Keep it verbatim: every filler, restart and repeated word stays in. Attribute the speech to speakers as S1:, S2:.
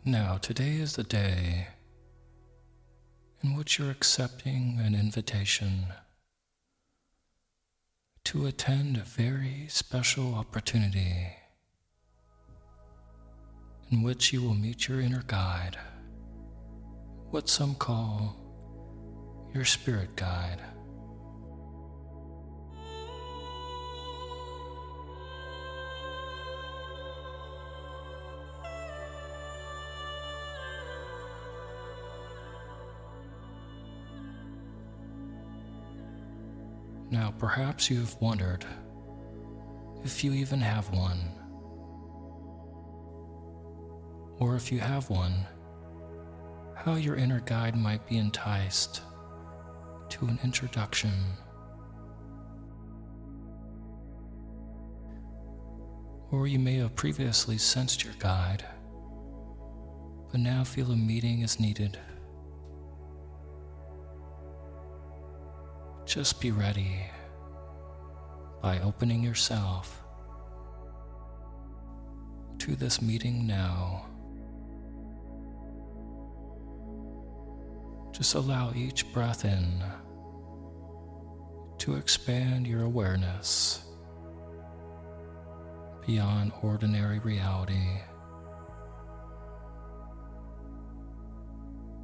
S1: Now, today is the day in which you're accepting an invitation to attend a very special opportunity in which you will meet your inner guide, what some call your spirit guide. Now, perhaps you've wondered if you even have one, or if you have one, how your inner guide might be enticed to an introduction. Or you may have previously sensed your guide, but now feel a meeting is needed. Just be ready by opening yourself to this meeting now. Just allow each breath in to expand your awareness beyond ordinary reality.